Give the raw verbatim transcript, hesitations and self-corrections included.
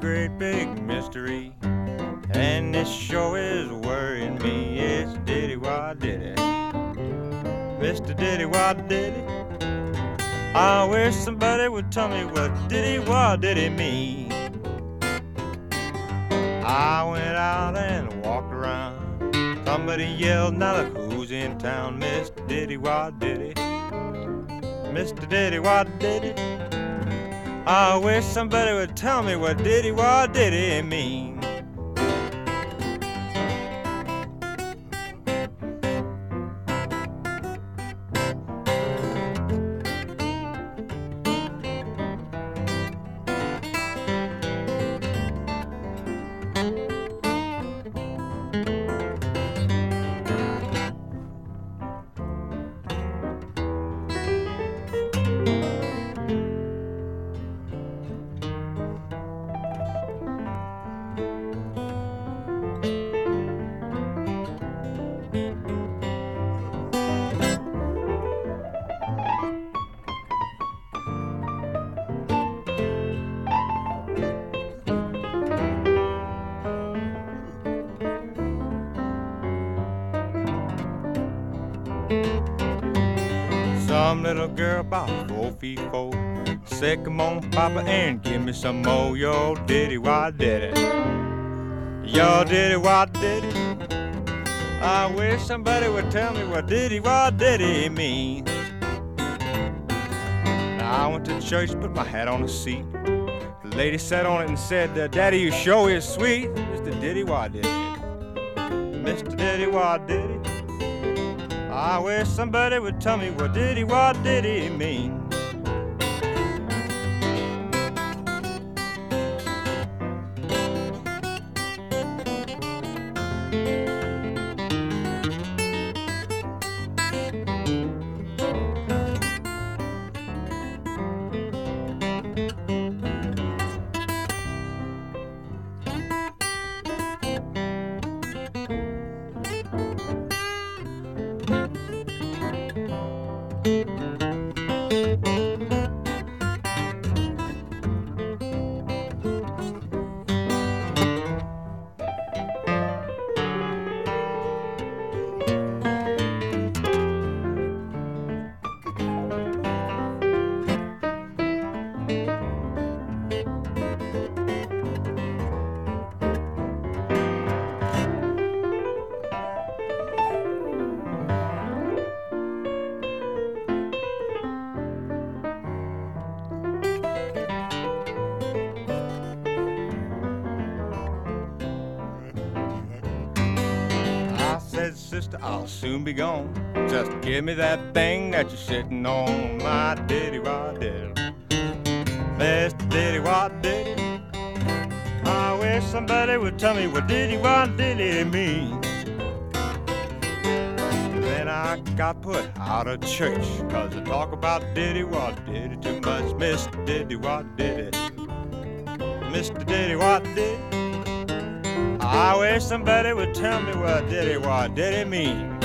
great big mystery, and this sure is worrying me. It's Diddy Wah Diddy, Mister Diddy Wah Diddy. I wish somebody would tell me what Diddy Wah Diddy mean. I went out and walked around. Somebody yelled, now look who's in town. Mister Diddy Wah Diddy, Mister Diddy Wah Diddy. I wish somebody would tell me what Diddy Wah Diddy mean. Some little girl about four feet four said, come on, Papa, and give me some more. Yo, Diddy Wah Diddy, yo, Diddy Wah Diddy. I wish somebody would tell me what Diddy Wah Diddy mean. Now I went to church, put my hat on the seat. The lady sat on it and said, Daddy, you sure is sweet. Mister Diddy Wah Diddy, Mister Diddy Wah Diddy. I wish somebody would tell me what Diddy Wah Diddy mean. Sister, I'll soon be gone. Just give me that thing that you're sitting on. My Diddy Wah Diddy, Mister Diddy Wah Diddy. I wish somebody would tell me what Diddy Wah Diddy mean. Then I got put out of church, cause I talk about Diddy Wah Diddy too much. Mister Diddy Wah Diddy, Mister Diddy Wah Diddy. I wish somebody would tell me what Diddy Wah Diddy mean.